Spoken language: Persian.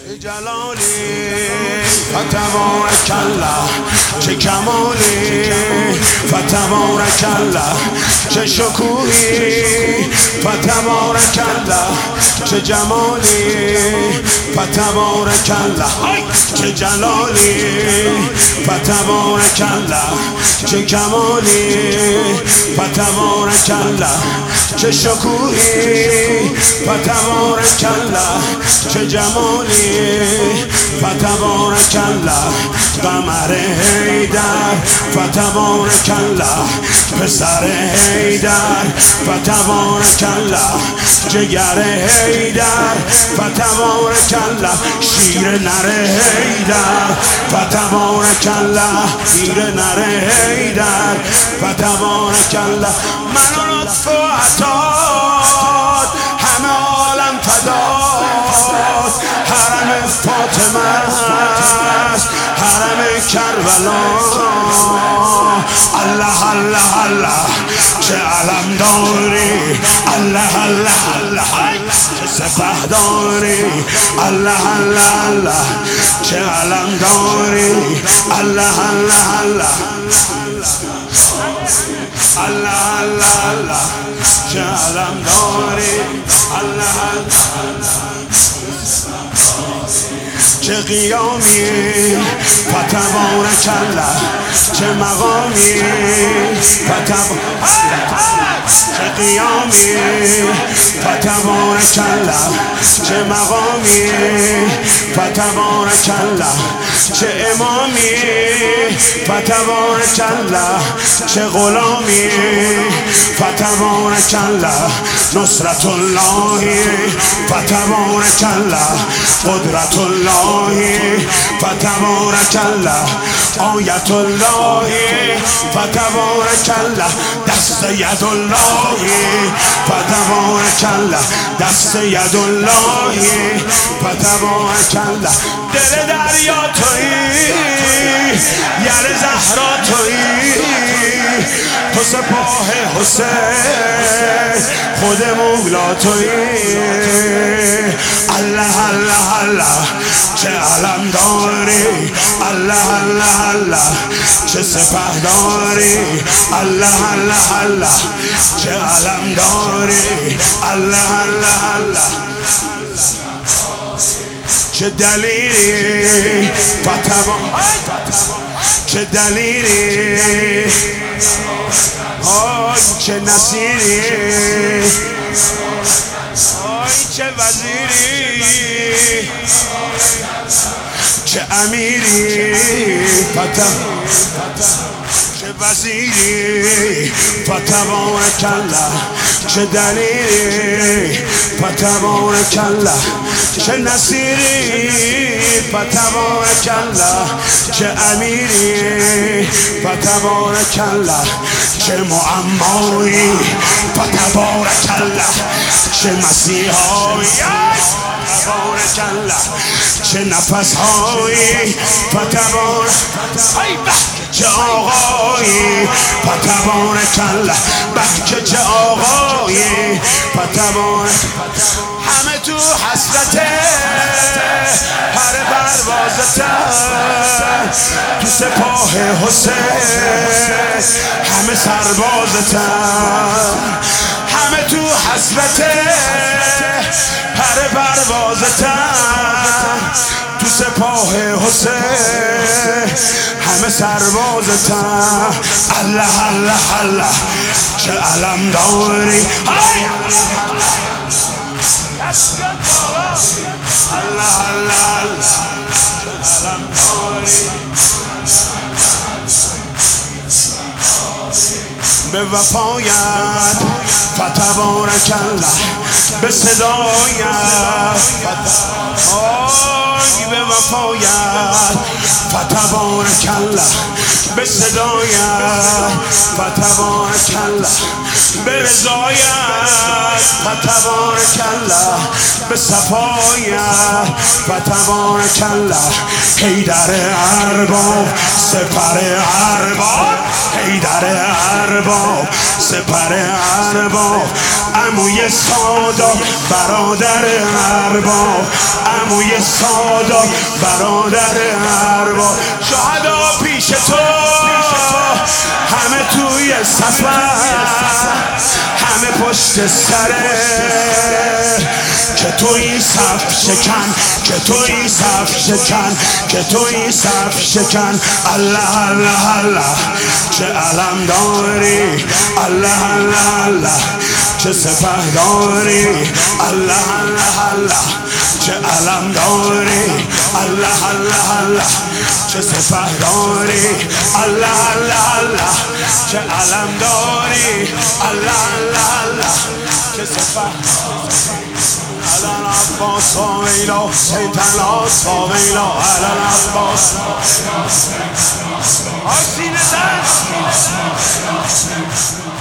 جلالی فتبارک الله، چه کمالی فتبارک الله، چه شکوهی فتبارک الله، چه جمالی فتبارک الله، چه جلالی فتبارک الله، چه کمالی فتبارک الله، چه شکوهی فتبارک الله، چه جمالی فتبارک الله، قمر حیدر فتبارک الله، پسر حیدر فتبارک الله، جگر حیدر فتبارک الله، شیر نر حیدر فتبارک الله، شیر نر حیدر فتبارک الله، من لطف و عطات همه عالم فدات، حرم فاطمه است حرم کربلا، الله الله الله چه علم داری، الله الله الله چه سپه داری، الله الله الله چه علم داری، الله الله الله الله الله الله چه علم داری، الله الله الله چه قیامی فتبارک الله، چه مقامی چه قیامی فتبارک الله، چه مقامی فتبارک الله، چه امامی فتبارک الله، چه غلامی فتبارک الله، نصرت الله فتبارک الله، قدرت الله فتبارک الله، آیت الله فتبارک الله، دست ید الله فتبارک الله، دست ید الله فتبارک الله، دل دریا تویی، یر زهرا تویی، تو سپاه حسین خود مولا تویی، الله الله الله چه علم داری، الله الله الله چه سپه داری، الله الله الله چه علم داری، الله الله الله چه دلیلی چه دلیلی، آی چه نصیری، آی چه وزیری، چه امیری چه وزیری فتبارک الله، چه دلیلی فتبارک الله، چه نصیری فتبارک الله، چه امیری فتبارک الله، چه معمایی فتبارک الله، چه مسیحایی فتبارک الله، چه نفسهایی فتبارک، چه آقایی فتبارک الله، بچه چه آقایی فتبارک، همه تو حسرته هر پروازته، تو سپاه حسین همه سربازته، همه تو حسرته هر پروازته، تو سپاه حسین همه سربازته، الله الله الله چه علم داری، الله الله الله چه علم داری، به وفایت فتبارک الله، به صدایت آی به وفایت فتبارک الله، به صدایت فتبارک الله، به رضایت فتبارک الله، به صفایت فتبارک الله. حیدر ارباب سپر ارباب، حیدر ارباب سپر ارباب، عموی سادات برادر ارباب، عموی سادات برادر ارباب. شهدا پیش تو همه توی سفر، همه پشت سره، که تو این صف شکن، که تو این صف شکن، که تو این صف شکن. الله الله الله چه علم داری، الله الله الله چه سپه داری، الله الله الله چه علم داری، الله الله الله چه سپه داری، الله الله الله چه علم داری، الله الله الله چه سپه. علن عباس ویلا سیتلاس ویلا، علن عباس آسین زن